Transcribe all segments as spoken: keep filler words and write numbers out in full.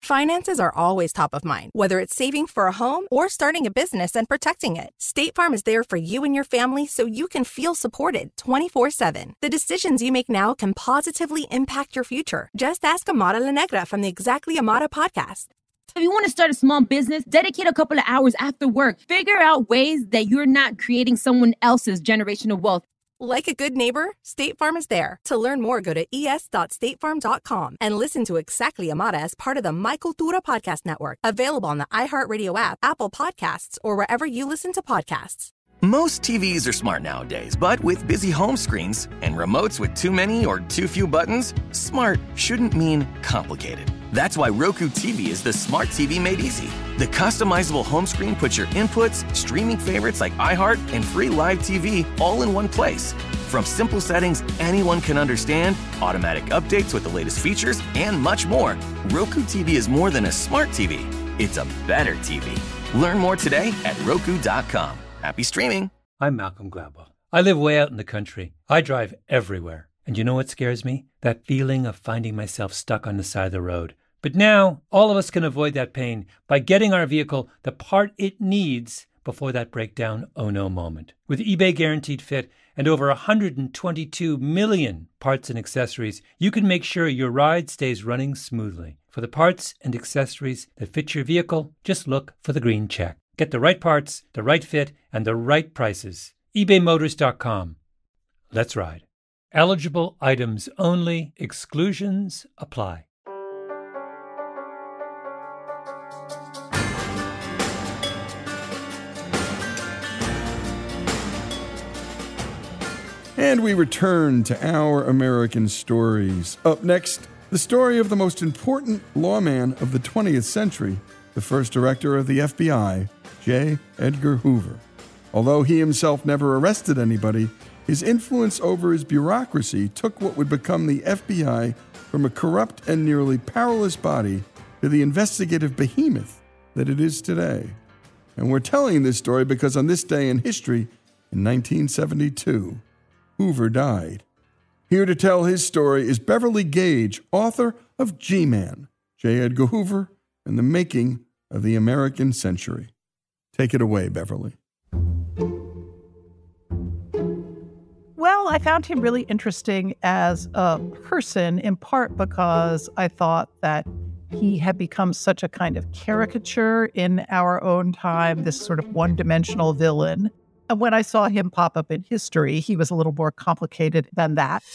Finances are always top of mind, whether it's saving for a home or starting a business and protecting it. State Farm is there for you and your family so you can feel supported twenty-four seven. The decisions you make now can positively impact your future. Just ask Amara La Negra from the Exactly Amara podcast. If you want to start a small business, dedicate a couple of hours after work. Figure out ways that you're not creating someone else's generational wealth. Like a good neighbor, State Farm is there. To learn more, go to e s dot state farm dot com and listen to Exactly Amara as part of the My Cultura Podcast Network. Available on the iHeartRadio app, Apple Podcasts, or wherever you listen to podcasts. Most T Vs are smart nowadays, but with busy home screens and remotes with too many or too few buttons, smart shouldn't mean complicated. That's why Roku T V is the smart T V made easy. The customizable home screen puts your inputs, streaming favorites like iHeart, and free live T V all in one place. From simple settings anyone can understand, automatic updates with the latest features, and much more, Roku T V is more than a smart T V. It's a better T V. Learn more today at roku dot com. Happy streaming. I'm Malcolm Gladwell. I live way out in the country. I drive everywhere. And you know what scares me? That feeling of finding myself stuck on the side of the road. But now, all of us can avoid that pain by getting our vehicle the part it needs before that breakdown oh no moment. With eBay Guaranteed Fit and over one hundred twenty-two million parts and accessories, you can make sure your ride stays running smoothly. For the parts and accessories that fit your vehicle, just look for the green check. Get the right parts, the right fit, and the right prices. ebay motors dot com. Let's ride. Eligible items only. Exclusions apply. And we return to Our American Stories. Up next, the story of the most important lawman of the twentieth century, the first director of the F B I, J. Edgar Hoover. Although he himself never arrested anybody, his influence over his bureaucracy took what would become the F B I from a corrupt and nearly powerless body to the investigative behemoth that it is today. And we're telling this story because on this day in history, in nineteen seventy-two, Hoover died. Here to tell his story is Beverly Gage, author of G-Man, J. Edgar Hoover and the Making of the American Century. Take it away, Beverly. Well, I found him really interesting as a person, in part because I thought that he had become such a kind of caricature in our own time, this sort of one-dimensional villain. And when I saw him pop up in history, he was a little more complicated than that.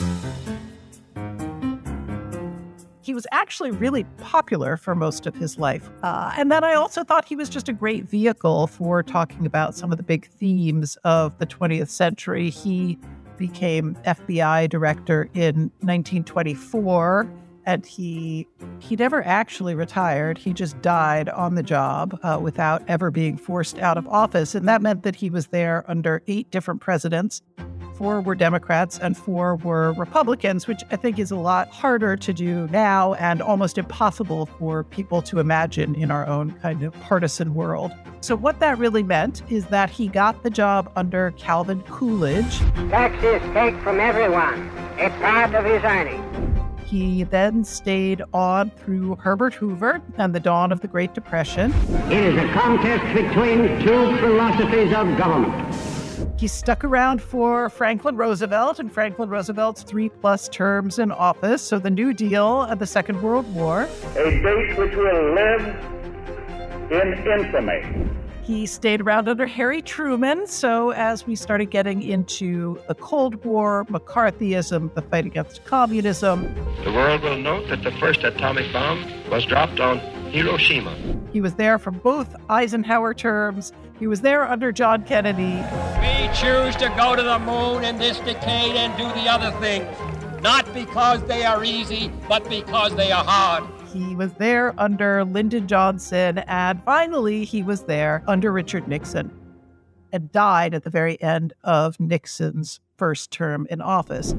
He was actually really popular for most of his life. Uh, and then I also thought he was just a great vehicle for talking about some of the big themes of the twentieth century. He became F B I director in nineteen twenty-four, and he he never actually retired. He just died on the job uh, without ever being forced out of office. And that meant that he was there under eight different presidents. Four were Democrats and four were Republicans, which I think is a lot harder to do now and almost impossible for people to imagine in our own kind of partisan world. So what that really meant is that he got the job under Calvin Coolidge. Taxes take from everyone a part of his earnings. He then stayed on through Herbert Hoover and the dawn of the Great Depression. It is a contest between two philosophies of government. He stuck around for Franklin Roosevelt and Franklin Roosevelt's three-plus terms in office, so the New Deal and the Second World War. A date which will live in infamy. He stayed around under Harry Truman, so as we started getting into the Cold War, McCarthyism, the fight against communism. The world will note that the first atomic bomb was dropped on Hiroshima. He was there for both Eisenhower terms. He was there under John Kennedy. We choose to go to the moon in this decade and do the other things, not because they are easy, but because they are hard. He was there under Lyndon Johnson, and finally he was there under Richard Nixon, and died at the very end of Nixon's first term in office.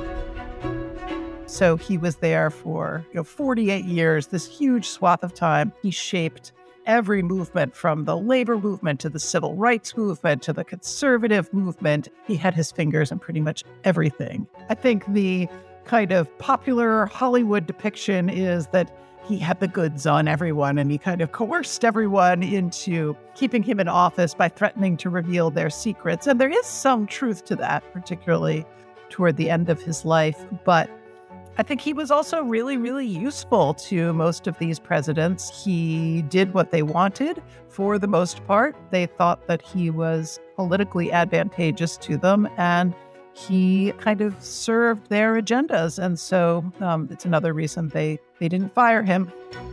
So he was there for, you know, forty-eight years, this huge swath of time. He shaped every movement, from the labor movement to the civil rights movement to the conservative movement. He had his fingers in pretty much everything. I think the kind of popular Hollywood depiction is that he had the goods on everyone, and he kind of coerced everyone into keeping him in office by threatening to reveal their secrets. And there is some truth to that, particularly toward the end of his life. But I think he was also really, really useful to most of these presidents. He did what they wanted for the most part. They thought that he was politically advantageous to them, and he kind of served their agendas. And so um, it's another reason they, they didn't fire him.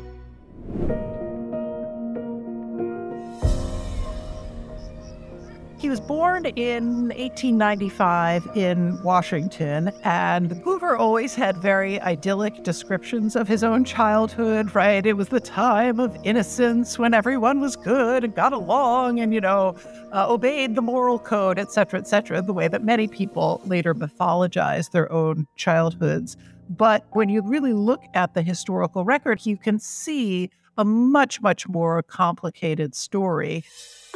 He was born in eighteen ninety-five in Washington, and Hoover always had very idyllic descriptions of his own childhood, right? It was the time of innocence when everyone was good and got along and, you know, uh, obeyed the moral code, et cetera, et cetera, the way that many people later mythologize their own childhoods. But when you really look at the historical record, you can see a much, much more complicated story.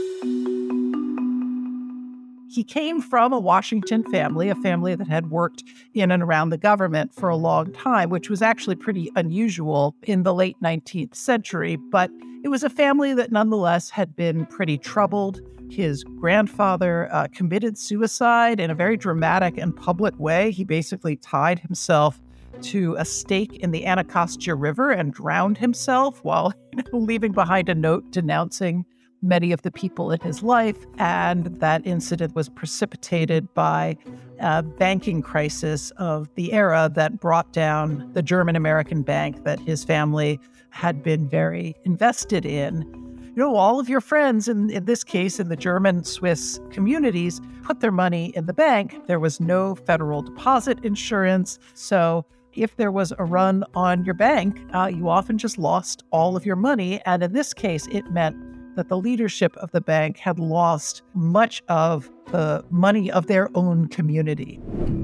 He came from a Washington family, a family that had worked in and around the government for a long time, which was actually pretty unusual in the late nineteenth century. But it was a family that nonetheless had been pretty troubled. His grandfather uh, committed suicide in a very dramatic and public way. He basically tied himself to a stake in the Anacostia River and drowned himself while, you know, leaving behind a note denouncing many of the people in his life. And that incident was precipitated by a banking crisis of the era that brought down the German-American bank that his family had been very invested in. You know, all of your friends, in, in this case, in the German-Swiss communities, put their money in the bank. There was no federal deposit insurance. So if there was a run on your bank, uh, you often just lost all of your money. And in this case, it meant that the leadership of the bank had lost much of the money of their own community.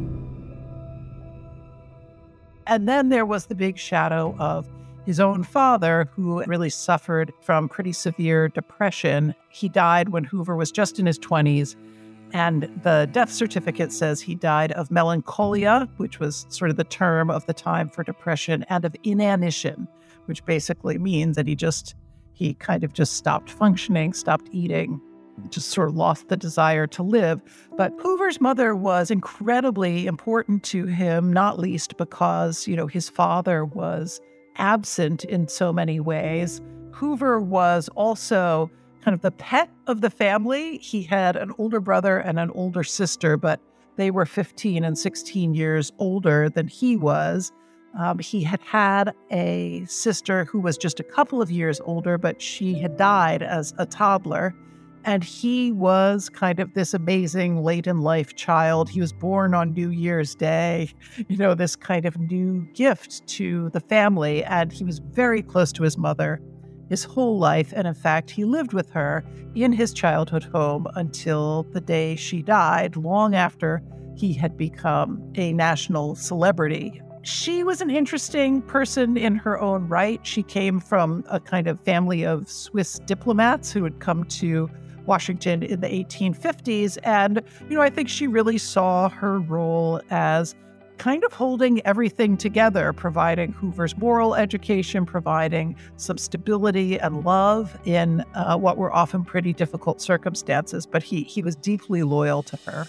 And then there was the big shadow of his own father, who really suffered from pretty severe depression. He died when Hoover was just in his twenties, and the death certificate says he died of melancholia, which was sort of the term of the time for depression, and of inanition, which basically means that he just He kind of just stopped functioning, stopped eating, just sort of lost the desire to live. But Hoover's mother was incredibly important to him, not least because, you know, his father was absent in so many ways. Hoover was also kind of the pet of the family. He had an older brother and an older sister, but they were fifteen and sixteen years older than he was. Um, he had had a sister who was just a couple of years older, but she had died as a toddler. And he was kind of this amazing late-in-life child. He was born on New Year's Day, you know, this kind of new gift to the family. And he was very close to his mother his whole life. And in fact, he lived with her in his childhood home until the day she died, long after he had become a national celebrity. She was an interesting person in her own right. She came from a kind of family of Swiss diplomats who had come to Washington in the eighteen fifties. And, you know, I think she really saw her role as kind of holding everything together, providing Hoover's moral education, providing some stability and love in uh, what were often pretty difficult circumstances. But he, he was deeply loyal to her.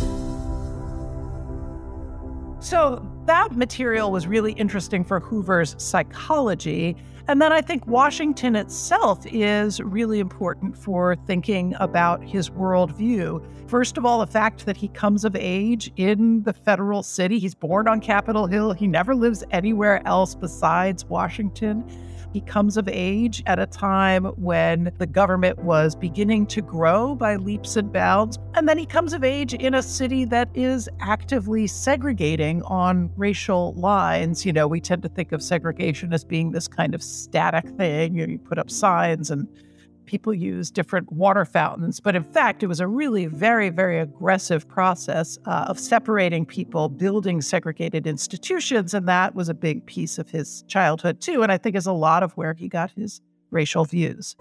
So that material was really interesting for Hoover's psychology. And then I think Washington itself is really important for thinking about his worldview. First of all, the fact that he comes of age in the federal city. He's born on Capitol Hill. He never lives anywhere else besides Washington. He comes of age at a time when the government was beginning to grow by leaps and bounds. And then he comes of age in a city that is actively segregating on racial lines. You know, we tend to think of segregation as being this kind of static thing. You know, you put up signs and people use different water fountains. But in fact, it was a really very, very aggressive process uh, of separating people, building segregated institutions. And that was a big piece of his childhood, too. And I think is a lot of where he got his racial views.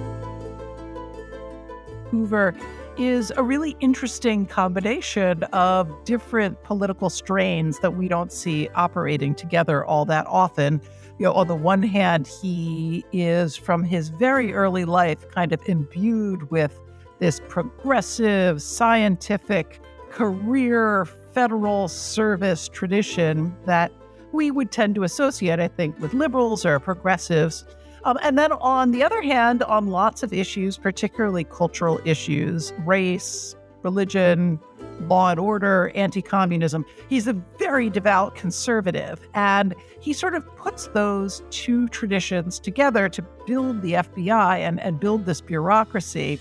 Hoover is a really interesting combination of different political strains that we don't see operating together all that often. You know, on the one hand, he is from his very early life kind of imbued with this progressive, scientific, career federal service tradition that we would tend to associate, I think, with liberals or progressives. Um, and then on the other hand, on lots of issues, particularly cultural issues, race, religion, law and order, anti-communism, he's a very devout conservative. And he sort of puts those two traditions together to build the F B I and, and build this bureaucracy.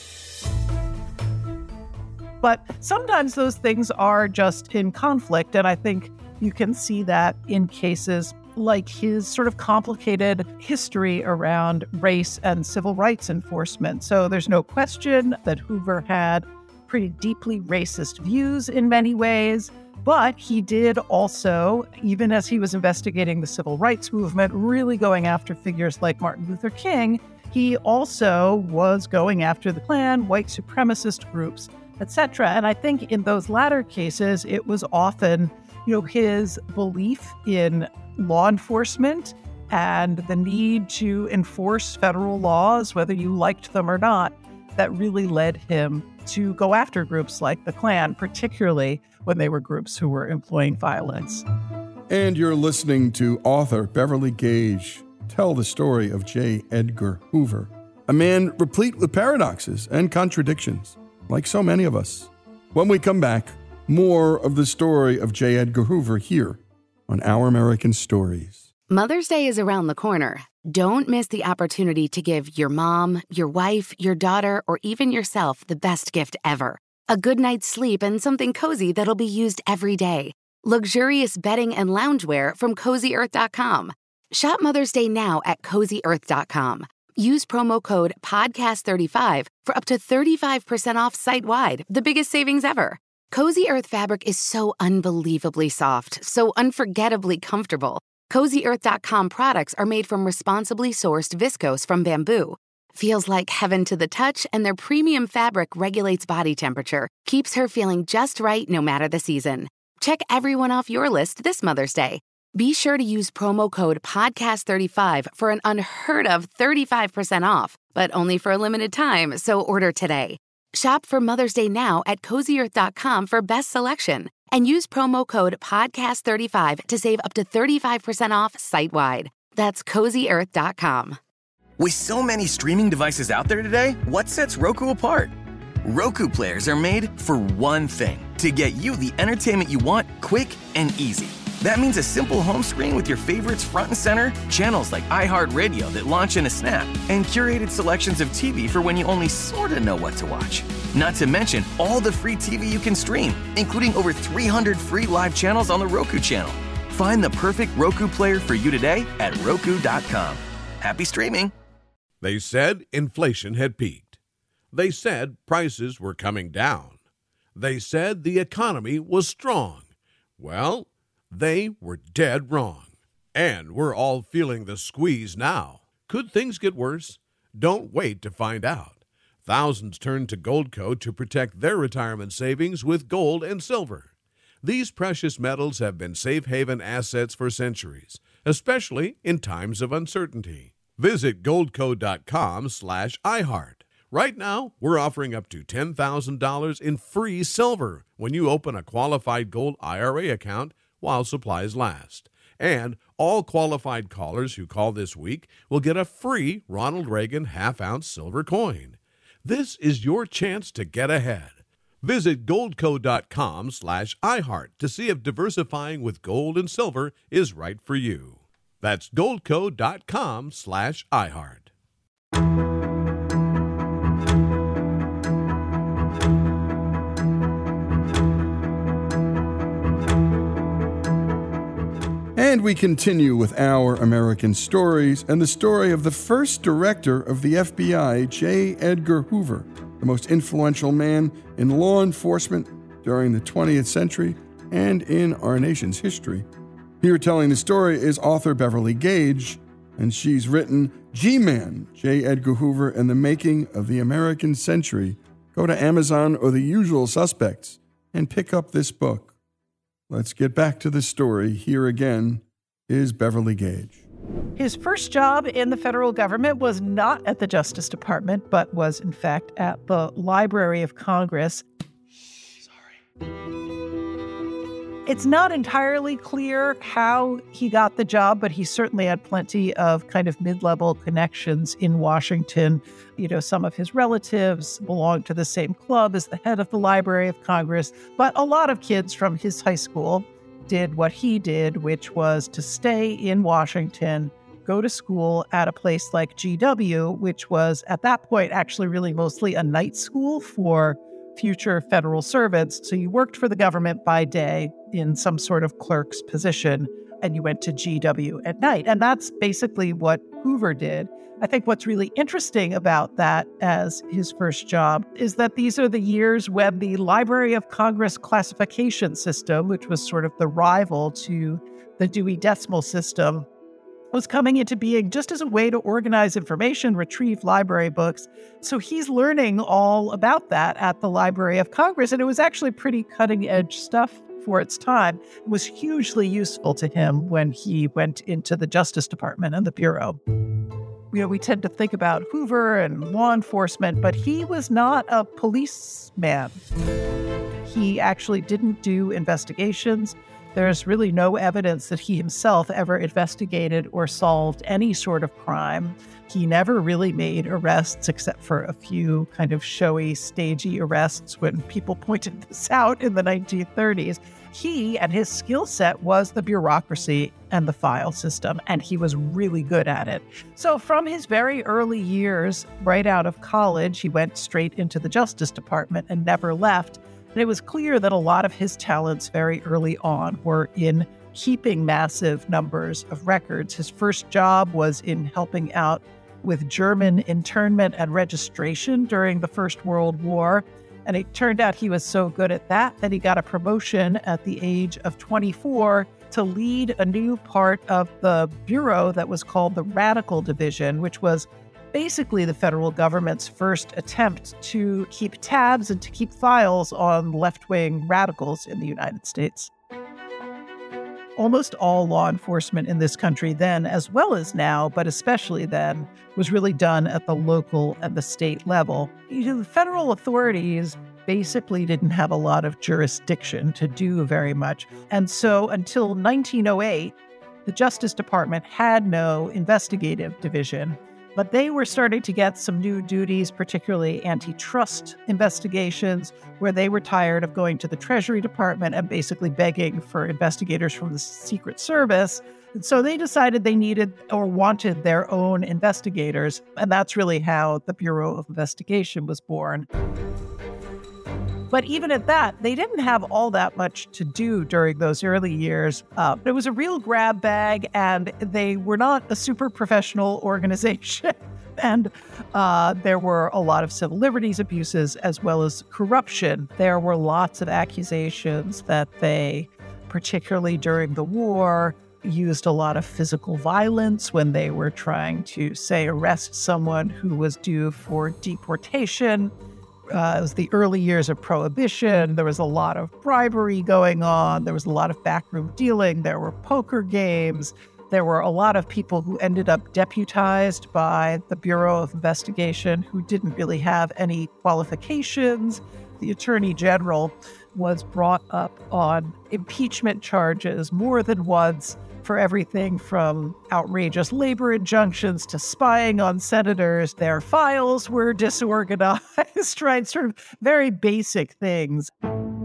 But sometimes those things are just in conflict, and I think you can see that in cases like his sort of complicated history around race and civil rights enforcement. So there's no question that Hoover had pretty deeply racist views in many ways, but he did also, even as he was investigating the civil rights movement, really going after figures like Martin Luther King, he also was going after the Klan, white supremacist groups, et cetera. And I think in those latter cases, it was often, you know, his belief in law enforcement and the need to enforce federal laws, whether you liked them or not, that really led him to go after groups like the Klan, particularly when they were groups who were employing violence. And you're listening to author Beverly Gage tell the story of J. Edgar Hoover, a man replete with paradoxes and contradictions, like so many of us. When we come back, more of the story of J. Edgar Hoover here on Our American Stories. Mother's Day is around the corner. Don't miss the opportunity to give your mom, your wife, your daughter, or even yourself the best gift ever. A good night's sleep and something cozy that'll be used every day. Luxurious bedding and loungewear from cozy earth dot com. Shop Mother's Day now at cozy earth dot com. Use promo code podcast thirty-five for up to thirty-five percent off site-wide, the biggest savings ever. Cozy Earth fabric is so unbelievably soft, so unforgettably comfortable. cozy earth dot com products are made from responsibly sourced viscose from bamboo. Feels like heaven to the touch, and their premium fabric regulates body temperature, keeps her feeling just right no matter the season. Check everyone off your list this Mother's Day. Be sure to use promo code podcast thirty-five for an unheard of thirty-five percent off, but only for a limited time, so order today. Shop for Mother's Day now at cozy earth dot com for best selection, and use promo code podcast thirty-five to save up to thirty-five percent off site-wide. That's cozy earth dot com. With so many streaming devices out there today, what sets Roku apart? Roku players are made for one thing, to get you the entertainment you want quick and easy. That means a simple home screen with your favorites front and center, channels like iHeartRadio that launch in a snap, and curated selections of T V for when you only sort of know what to watch. Not to mention all the free T V you can stream, including over three hundred free live channels on the Roku channel. Find the perfect Roku player for you today at roku dot com. Happy streaming! They said inflation had peaked. They said prices were coming down. They said the economy was strong. Well, they were dead wrong. And we're all feeling the squeeze now. Could things get worse? Don't wait to find out. Thousands turn to Goldco to protect their retirement savings with gold and silver. These precious metals have been safe haven assets for centuries, especially in times of uncertainty. Visit goldco dot com slash iHeart. Right now, we're offering up to ten thousand dollars in free silver when you open a qualified gold I R A account while supplies last. And all qualified callers who call this week will get a free Ronald Reagan half-ounce silver coin. This is your chance to get ahead. Visit goldco dot com slash iHeart to see if diversifying with gold and silver is right for you. That's goldco dot com slash iHeart. And we continue with Our American Stories and the story of the first director of the F B I, J. Edgar Hoover, the most influential man in law enforcement during the twentieth century and in our nation's history. Here telling the story is author Beverly Gage, and she's written G-Man, J. Edgar Hoover and the Making of the American Century. Go to Amazon or the usual suspects and pick up this book. Let's get back to the story. Here again is Beverly Gage. His first job in the federal government was not at the Justice Department, but was, in fact, at the Library of Congress. Sorry. It's not entirely clear how he got the job, but he certainly had plenty of kind of mid-level connections in Washington. You know, some of his relatives belonged to the same club as the head of the Library of Congress, but a lot of kids from his high school did what he did, which was to stay in Washington, go to school at a place like G W, which was at that point actually really mostly a night school for future federal servants. So you worked for the government by day in some sort of clerk's position, and you went to G W at night. And that's basically what Hoover did. I think what's really interesting about that as his first job is that these are the years when the Library of Congress classification system, which was sort of the rival to the Dewey Decimal System, was coming into being just as a way to organize information, retrieve library books. So he's learning all about that at the Library of Congress, and it was actually pretty cutting-edge stuff for its time. It was hugely useful to him when he went into the Justice Department and the Bureau. You know, we tend to think about Hoover and law enforcement, but he was not a policeman. He actually didn't do investigations. There's really no evidence that he himself ever investigated or solved any sort of crime. He never really made arrests except for a few kind of showy, stagey arrests when people pointed this out in the nineteen thirties. He and his skill set was the bureaucracy and the file system, and he was really good at it. So from his very early years, right out of college, he went straight into the Justice Department and never left. And it was clear that a lot of his talents very early on were in keeping massive numbers of records. His first job was in helping out with German internment and registration during the First World War. And it turned out he was so good at that that he got a promotion at the age of twenty-four to lead a new part of the bureau that was called the Radical Division, which was basically the federal government's first attempt to keep tabs and to keep files on left-wing radicals in the United States. Almost all law enforcement in this country then, as well as now, but especially then, was really done at the local and the state level. You know, the federal authorities basically didn't have a lot of jurisdiction to do very much. And so until nineteen oh eight, the Justice Department had no investigative division. But they were starting to get some new duties, particularly antitrust investigations, where they were tired of going to the Treasury Department and basically begging for investigators from the Secret Service. And so they decided they needed or wanted their own investigators. And that's really how the Bureau of Investigation was born. But even at that, they didn't have all that much to do during those early years. Uh, it was a real grab bag, and they were not a super professional organization. and uh, there were a lot of civil liberties abuses as well as corruption. There were lots of accusations that they, particularly during the war, used a lot of physical violence when they were trying to, say, arrest someone who was due for deportation. Uh, it was the early years of Prohibition. There was a lot of bribery going on. There was a lot of backroom dealing. There were poker games. There were a lot of people who ended up deputized by the Bureau of Investigation who didn't really have any qualifications. The Attorney General was brought up on impeachment charges more than once for everything from outrageous labor injunctions to spying on senators. Their files were disorganized, right? Sort of very basic things.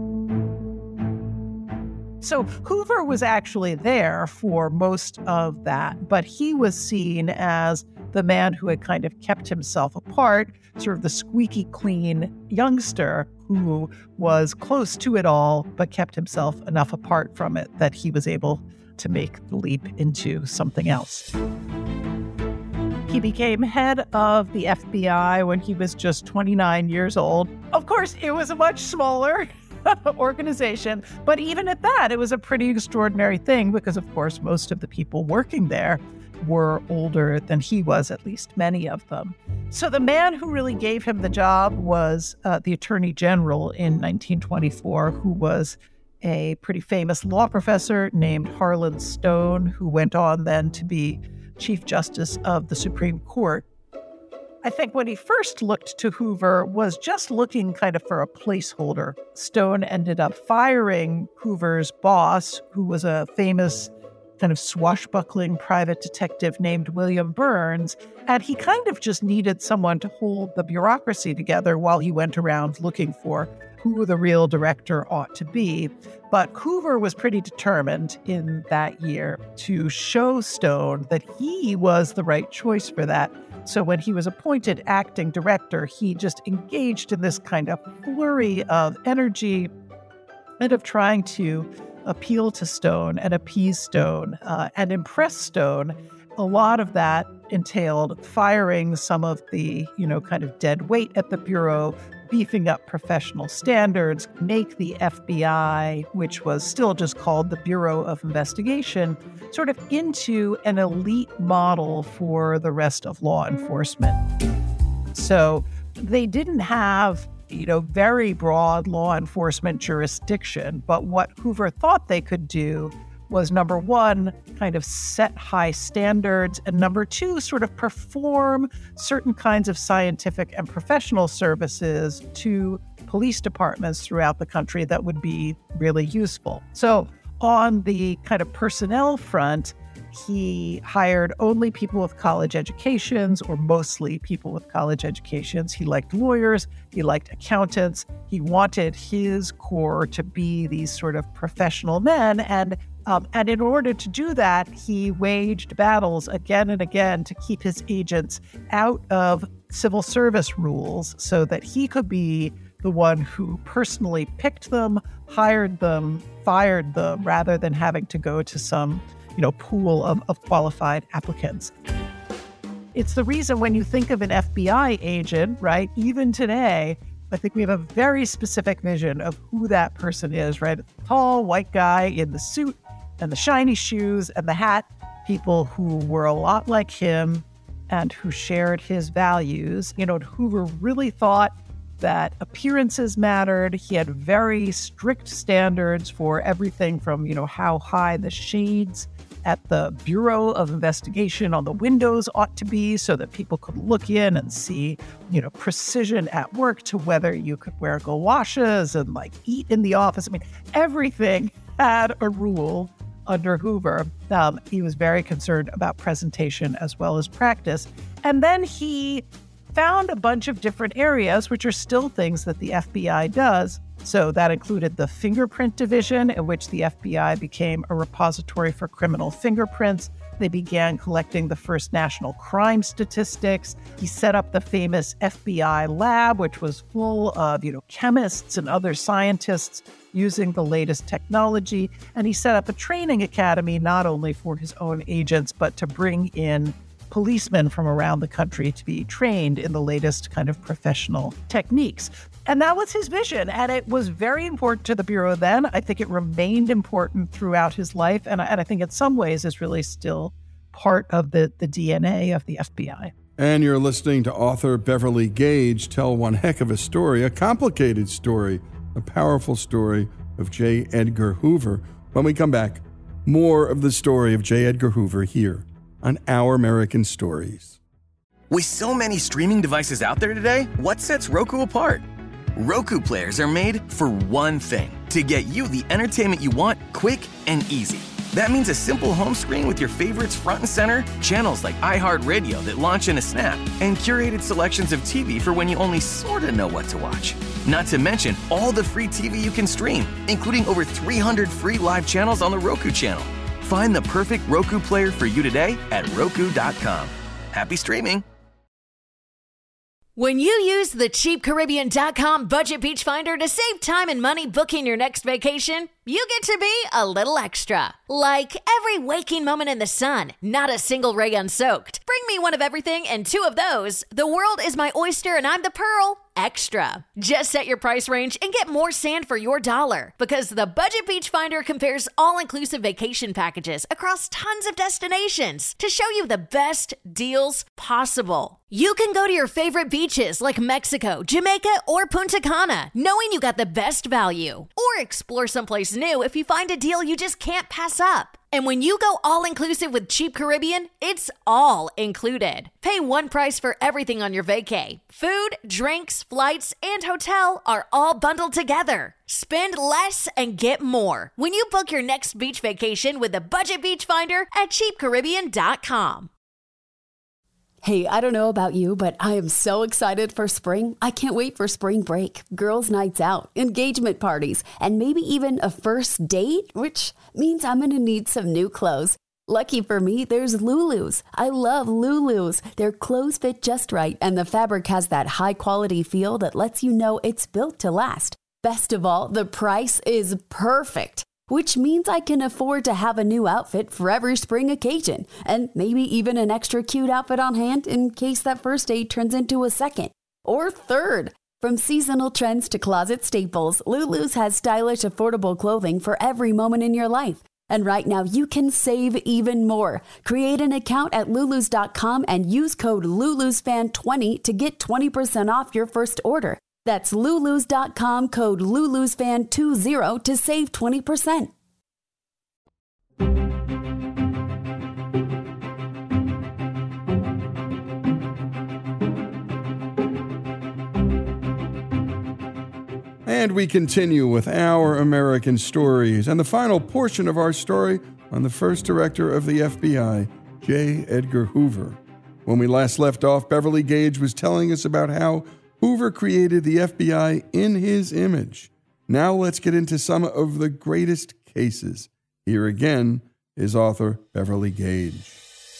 So Hoover was actually there for most of that, but he was seen as the man who had kind of kept himself apart, sort of the squeaky clean youngster who was close to it all, but kept himself enough apart from it that he was able to make the leap into something else. He became head of the F B I when he was just twenty-nine years old. Of course, it was a much smaller organization, but even at that, it was a pretty extraordinary thing because, of course, most of the people working there were older than he was, at least many of them. So the man who really gave him the job was uh, the Attorney General in nineteen twenty-four, who was a pretty famous law professor named Harlan Stone, who went on then to be Chief Justice of the Supreme Court. I think when he first looked to Hoover was just looking kind of for a placeholder. Stone ended up firing Hoover's boss, who was a famous kind of swashbuckling private detective named William Burns, and he kind of just needed someone to hold the bureaucracy together while he went around looking for who the real director ought to be. But Hoover was pretty determined in that year to show Stone that he was the right choice for that. So when he was appointed acting director, he just engaged in this kind of flurry of energy and of trying to appeal to Stone and appease Stone uh, and impress Stone. A lot of that entailed firing some of the, you know, kind of dead weight at the Bureau, beefing up professional standards, make the F B I, which was still just called the Bureau of Investigation, sort of into an elite model for the rest of law enforcement. So they didn't have, you know, very broad law enforcement jurisdiction, but what Hoover thought they could do was, number one, kind of set high standards, and number two, sort of perform certain kinds of scientific and professional services to police departments throughout the country that would be really useful. So on the kind of personnel front, he hired only people with college educations, or mostly people with college educations. He liked lawyers. He liked accountants. He wanted his corps to be these sort of professional men. And um, and in order to do that, he waged battles again and again to keep his agents out of civil service rules so that he could be the one who personally picked them, hired them, fired them, rather than having to go to some you know, pool of, of qualified applicants. It's the reason when you think of an F B I agent, right, even today, I think we have a very specific vision of who that person is, right? A tall, white guy in the suit and the shiny shoes and the hat, people who were a lot like him and who shared his values. You know, Hoover really thought that appearances mattered. He had very strict standards for everything from, you know, how high the shades at the Bureau of Investigation on the windows ought to be so that people could look in and see, you know, precision at work, to whether you could wear galoshes and like eat in the office. I mean, everything had a rule under Hoover. Um, he was very concerned about presentation as well as practice. And then he found a bunch of different areas, which are still things that the F B I does. So that included the fingerprint division, in which the F B I became a repository for criminal fingerprints. They began collecting the first national crime statistics. He set up the famous F B I lab, which was full of, you know, chemists and other scientists using the latest technology. And he set up a training academy, not only for his own agents, but to bring in policemen from around the country to be trained in the latest kind of professional techniques. And that was his vision. And it was very important to the Bureau then. I think it remained important throughout his life. And I, and I think in some ways is really still part of the, the D N A of the F B I. And you're listening to author Beverly Gage tell one heck of a story, a complicated story, a powerful story of J. Edgar Hoover. When we come back, more of the story of J. Edgar Hoover here on Our American Stories. With so many streaming devices out there today, what sets Roku apart? Roku players are made for one thing, to get you the entertainment you want quick and easy. That means a simple home screen with your favorites front and center, channels like iHeartRadio that launch in a snap, and curated selections of T V for when you only sort of know what to watch. Not to mention all the free T V you can stream, including over three hundred free live channels on the Roku channel. Find the perfect Roku player for you today at Roku dot com. Happy streaming! When you use the cheap Caribbean dot com Budget Beach Finder to save time and money booking your next vacation, you get to be a little extra. Like every waking moment in the sun, not a single ray unsoaked. Bring me one of everything and two of those. The world is my oyster and I'm the pearl. Extra. Just set your price range and get more sand for your dollar, because the Budget Beach Finder compares all-inclusive vacation packages across tons of destinations to show you the best deals possible. You can go to your favorite beaches like Mexico, Jamaica, or Punta Cana, knowing you got the best value, or explore someplace new if you find a deal you just can't pass up. And when you go all-inclusive with Cheap Caribbean, it's all included. Pay one price for everything on your vacay. Food, drinks, flights, and hotel are all bundled together. Spend less and get more when you book your next beach vacation with the Budget Beach Finder at cheap caribbean dot com. Hey, I don't know about you, but I am so excited for spring. I can't wait for spring break, girls' nights out, engagement parties, and maybe even a first date, which means I'm going to need some new clothes. Lucky for me, there's Lulu's. I love Lulu's. Their clothes fit just right, and the fabric has that high-quality feel that lets you know it's built to last. Best of all, the price is perfect, which means I can afford to have a new outfit for every spring occasion, and maybe even an extra cute outfit on hand in case that first date turns into a second or third. From seasonal trends to closet staples, Lulu's has stylish, affordable clothing for every moment in your life. And right now, you can save even more. Create an account at lulus dot com and use code lulus fan twenty to get twenty percent off your first order. That's lulus dot com, code lulus fan twenty to save twenty percent. And we continue with Our American Stories and the final portion of our story on the first director of the F B I, J. Edgar Hoover. When we last left off, Beverly Gage was telling us about how Hoover created the F B I in his image. Now let's get into some of the greatest cases. Here again is author Beverly Gage.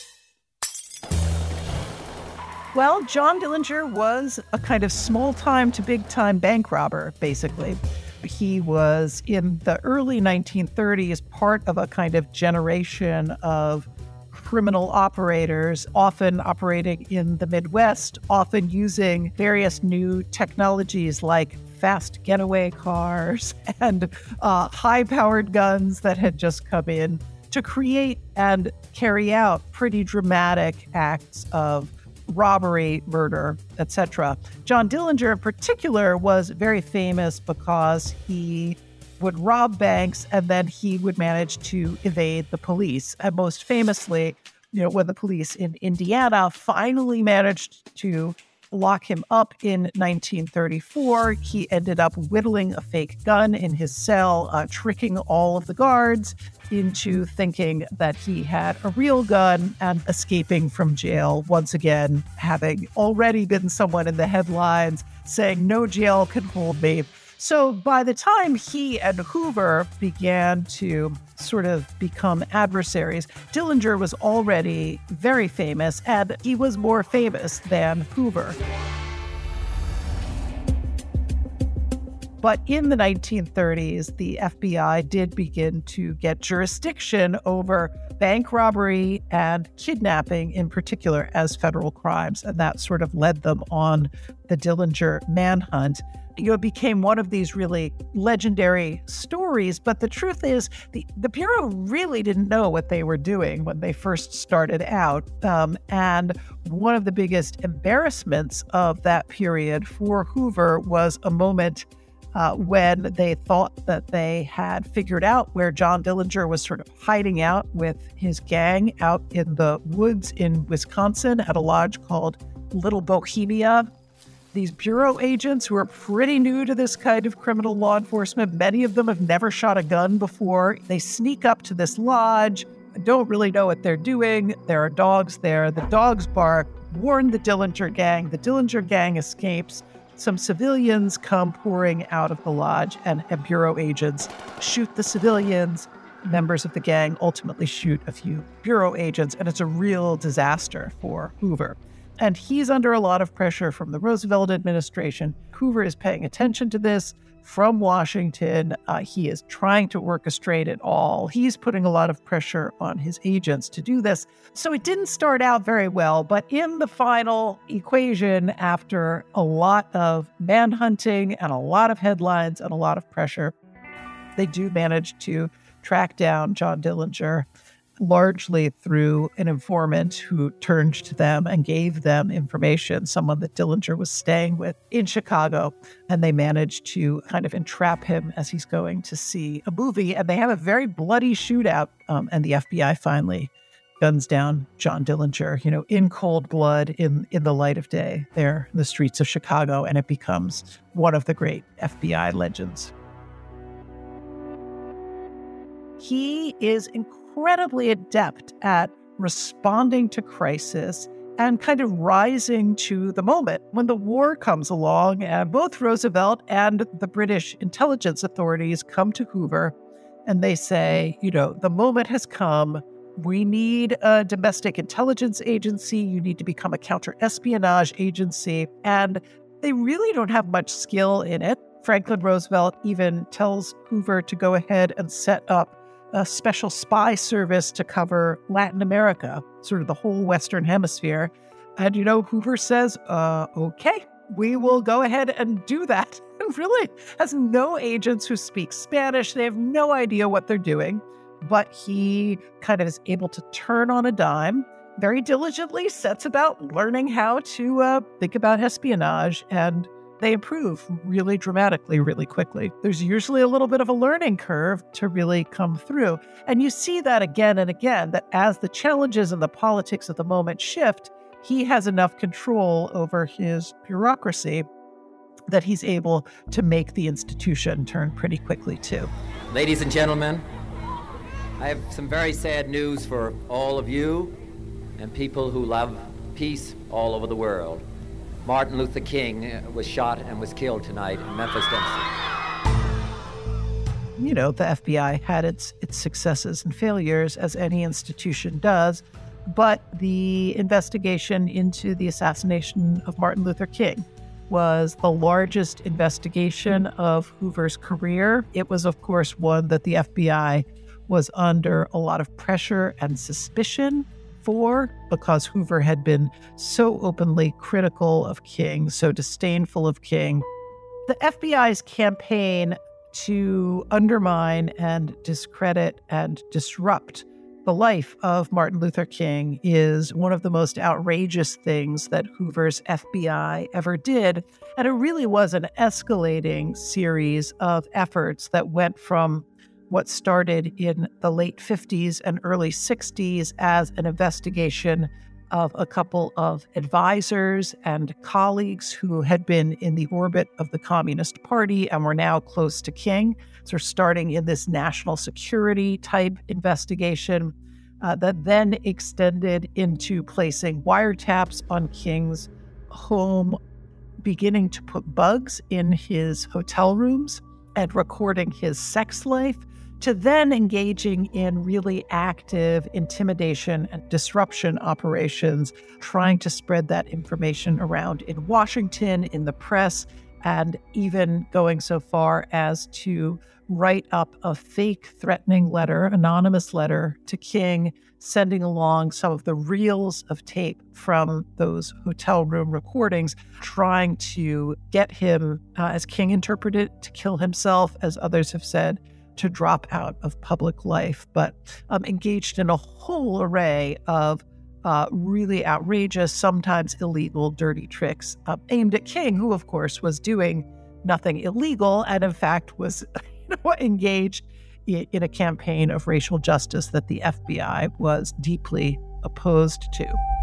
Well, John Dillinger was a kind of small-time to big-time bank robber, basically. He was, in the early nineteen thirties, part of a kind of generation of criminal operators, often operating in the Midwest, often using various new technologies like fast getaway cars and uh, high-powered guns that had just come in to create and carry out pretty dramatic acts of robbery, murder, et cetera. John Dillinger in particular was very famous because he would rob banks and then he would manage to evade the police. And most famously, you know, when the police in Indiana finally managed to lock him up in nineteen thirty-four, he ended up whittling a fake gun in his cell, uh, tricking all of the guards into thinking that he had a real gun and escaping from jail, once again, having already been someone in the headlines saying, "No jail can hold me." So by the time he and Hoover began to sort of become adversaries, Dillinger was already very famous, and he was more famous than Hoover. But in the nineteen thirties, the F B I did begin to get jurisdiction over bank robbery and kidnapping in particular as federal crimes, and that sort of led them on the Dillinger manhunt. You know, it became one of these really legendary stories, but the truth is the, the Bureau really didn't know what they were doing when they first started out. Um, and one of the biggest embarrassments of that period for Hoover was a moment uh, when they thought that they had figured out where John Dillinger was sort of hiding out with his gang out in the woods in Wisconsin at a lodge called Little Bohemia. These bureau agents who are pretty new to this kind of criminal law enforcement, many of them have never shot a gun before. They sneak up to this lodge, don't really know what they're doing. There are dogs there. The dogs bark, warn the Dillinger gang. The Dillinger gang escapes. Some civilians come pouring out of the lodge, and, and bureau agents shoot the civilians. Members of the gang ultimately shoot a few bureau agents, and it's a real disaster for Hoover. And he's under a lot of pressure from the Roosevelt administration. Hoover is paying attention to this from Washington. Uh, he is trying to orchestrate it all. He's putting a lot of pressure on his agents to do this. So it didn't start out very well, but in the final equation, after a lot of manhunting and a lot of headlines and a lot of pressure, they do manage to track down John Dillinger. largely through an informant who turned to them and gave them information, someone that Dillinger was staying with in Chicago. And they managed to kind of entrap him as he's going to see a movie. And they have a very bloody shootout. Um, and the F B I finally guns down John Dillinger, you know, in cold blood, in, in the light of day there in the streets of Chicago. And it becomes one of the great F B I legends. He is incredibly adept at responding to crisis and kind of rising to the moment. When the war comes along, and both Roosevelt and the British intelligence authorities come to Hoover and they say, you know, the moment has come. We need a domestic intelligence agency. You need to become a counter-espionage agency. And they really don't have much skill in it. Franklin Roosevelt even tells Hoover to go ahead and set up a special spy service to cover Latin America, sort of the whole Western Hemisphere. And, you know, Hoover says, uh, okay, we will go ahead and do that. It really has no agents who speak Spanish. They have no idea what they're doing. But he kind of is able to turn on a dime, very diligently sets about learning how to uh, think about espionage, and they improve really dramatically, really quickly. There's usually a little bit of a learning curve to really come through. And you see that again and again, that as the challenges and the politics of the moment shift, he has enough control over his bureaucracy that he's able to make the institution turn pretty quickly too. Ladies and gentlemen, I have some very sad news for all of you and people who love peace all over the world. Martin Luther King was shot and was killed tonight in Memphis, Tennessee. You know, the F B I had its its successes and failures, as any institution does, but the investigation into the assassination of Martin Luther King was the largest investigation of Hoover's career. It was, of course, one that the F B I was under a lot of pressure and suspicion for, because Hoover had been so openly critical of King, so disdainful of King. The F B I's campaign to undermine and discredit and disrupt the life of Martin Luther King is one of the most outrageous things that Hoover's F B I ever did. And it really was an escalating series of efforts that went from what started in the late fifties and early sixties as an investigation of a couple of advisors and colleagues who had been in the orbit of the Communist Party and were now close to King. So starting in this national security type investigation uh, that then extended into placing wiretaps on King's home, beginning to put bugs in his hotel rooms and recording his sex life, to then engaging in really active intimidation and disruption operations, trying to spread that information around in Washington, in the press, and even going so far as to write up a fake threatening letter, anonymous letter to King, sending along some of the reels of tape from those hotel room recordings, trying to get him, uh, as King interpreted it, to kill himself, as others have said, to drop out of public life, but um, engaged in a whole array of uh, really outrageous, sometimes illegal, dirty tricks uh, aimed at King, who, of course, was doing nothing illegal and, in fact, was you know, engaged in, in a campaign of racial justice that the F B I was deeply opposed to.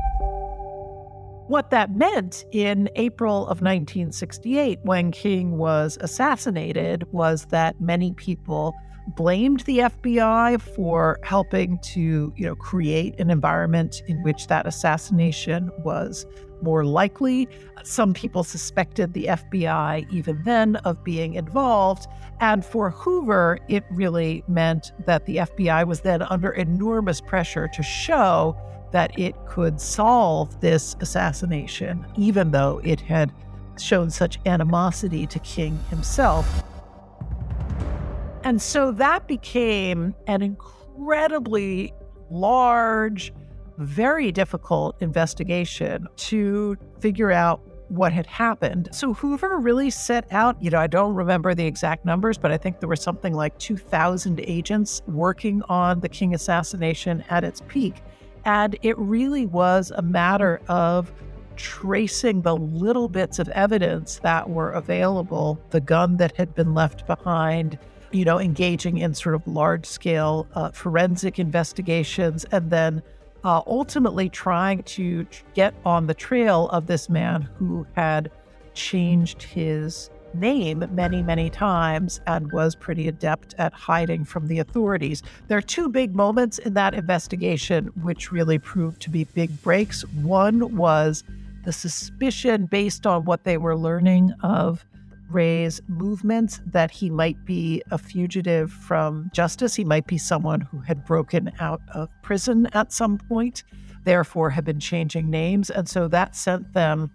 What that meant in April of nineteen sixty-eight, when King was assassinated, was that many people blamed the F B I for helping to, you know, create an environment in which that assassination was more likely. Some people suspected the F B I even then of being involved. And for Hoover, it really meant that the F B I was then under enormous pressure to show that it could solve this assassination, even though it had shown such animosity to King himself. And so that became an incredibly large, very difficult investigation to figure out what had happened. So Hoover really set out, you know, I don't remember the exact numbers, but I think there were something like two thousand agents working on the King assassination at its peak. And it really was a matter of tracing the little bits of evidence that were available, the gun that had been left behind, you know, engaging in sort of large-scale uh, forensic investigations, and then uh, ultimately trying to get on the trail of this man who had changed his name many, many times and was pretty adept at hiding from the authorities. There are two big moments in that investigation which really proved to be big breaks. One was the suspicion, based on what they were learning of Ray's movements, that he might be a fugitive from justice. He might be someone who had broken out of prison at some point, therefore had been changing names. And so that sent them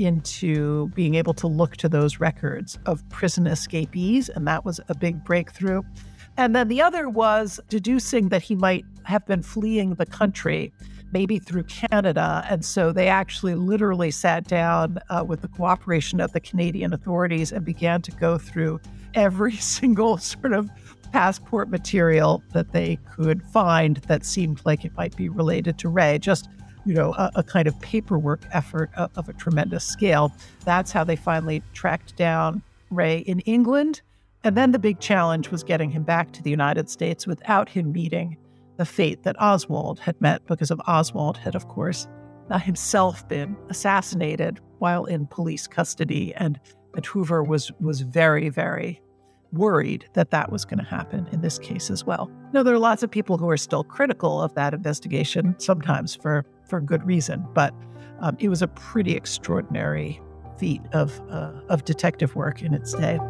into being able to look to those records of prison escapees, and that was a big breakthrough. And then the other was deducing that he might have been fleeing the country, maybe through Canada. And so they actually literally sat down uh, with the cooperation of the Canadian authorities and began to go through every single sort of passport material that they could find that seemed like it might be related to Ray. Just, you know, a, a kind of paperwork effort of, of a tremendous scale. That's how they finally tracked down Ray in England. And then the big challenge was getting him back to the United States without him meeting the fate that Oswald had met, because of Oswald had, of course, not himself been assassinated while in police custody. And, and Hoover was was very, very worried that that was going to happen in this case as well. Now, there are lots of people who are still critical of that investigation, sometimes for, for good reason, but um, it was a pretty extraordinary feat of uh, of detective work in its day.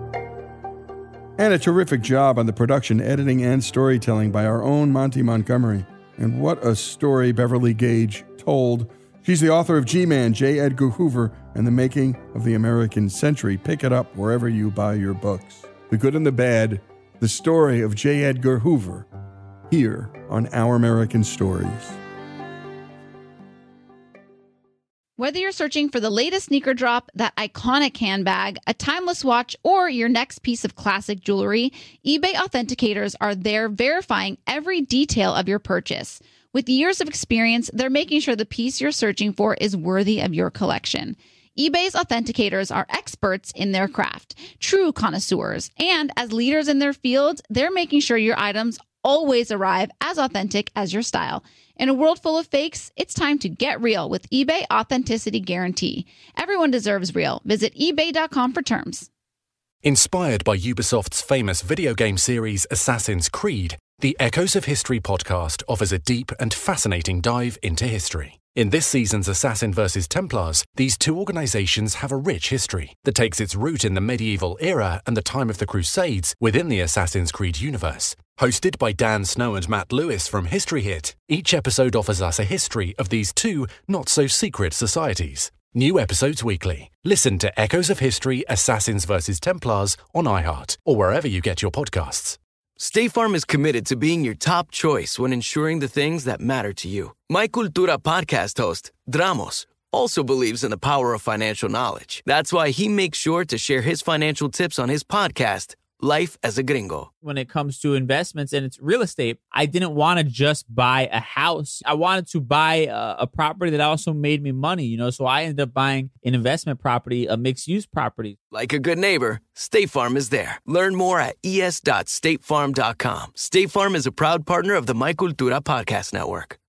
And a terrific job on the production, editing, and storytelling by our own Monty Montgomery. And what a story Beverly Gage told. She's the author of G-Man, J. Edgar Hoover, and the Making of the American Century. Pick it up wherever you buy your books. The Good and the Bad, the story of J. Edgar Hoover, here on Our American Stories. Whether you're searching for the latest sneaker drop, that iconic handbag, a timeless watch, or your next piece of classic jewelry, eBay authenticators are there verifying every detail of your purchase. With years of experience, they're making sure the piece you're searching for is worthy of your collection. eBay's authenticators are experts in their craft, true connoisseurs, and as leaders in their field, they're making sure your items always arrive as authentic as your style. In a world full of fakes, it's time to get real with eBay Authenticity Guarantee. Everyone deserves real. Visit ebay dot com for terms. Inspired by Ubisoft's famous video game series Assassin's Creed, the Echoes of History podcast offers a deep and fascinating dive into history. In this season's Assassin versus Templars, these two organizations have a rich history that takes its root in the medieval era and the time of the Crusades within the Assassin's Creed universe. Hosted by Dan Snow and Matt Lewis from History Hit, each episode offers us a history of these two not-so-secret societies. New episodes weekly. Listen to Echoes of History Assassins versus Templars on iHeart or wherever you get your podcasts. State Farm is committed to being your top choice when ensuring the things that matter to you. My Cultura podcast host, Dramos, also believes in the power of financial knowledge. That's why he makes sure to share his financial tips on his podcast, Life as a Gringo. When it comes to investments and it's real estate, I didn't want to just buy a house. I wanted to buy a, a property that also made me money, you know, so I ended up buying an investment property, a mixed-use property. Like a good neighbor, State Farm is there. Learn more at e s dot state farm dot com. State Farm is a proud partner of the My Cultura Podcast Network.